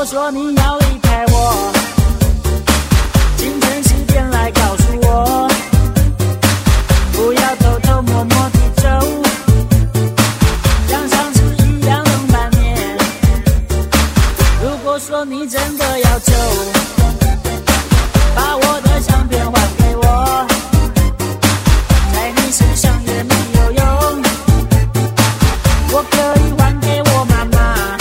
果说你要离开我，清晨10点来告诉我，不要偷偷摸摸地走，像上次一样等半年。如果说你真的要走，把我的相片还给我，在你身上也没有用，我可以还给我妈妈。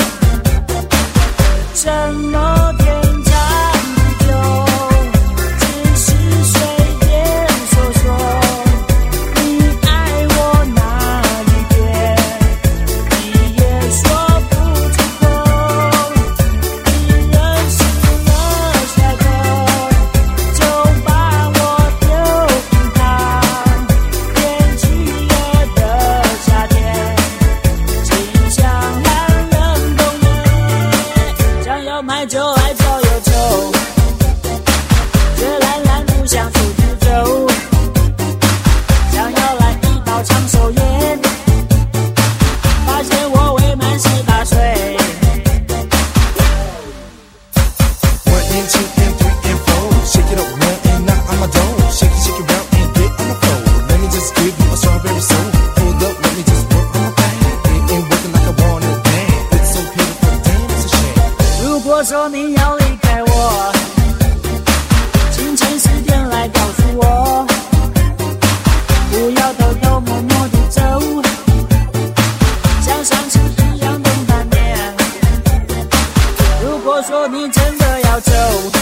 承诺天长地久，只是随便说说，你爱我哪一点，你也说不出口。你认识了下个，就把我丢一旁。天气热的夏天，清香寒冷冬夜，想要买酒来找忧愁，却懒懒不想出去走，想要来一包长寿烟，发现我未满18岁。 One and two and three and four. Shake it up, one and knock on my door. Shake it round and get on the floor. Let me just give you a strawberry soul. Hold up, let me just work on my thing. It ain't working like I wanna dance. It's so beautiful, damn, it's a shame. 如果说你要离开我，清晨10点来告诉我，不要偷偷摸摸地走，像上次一样等半年。如果说你真的要走，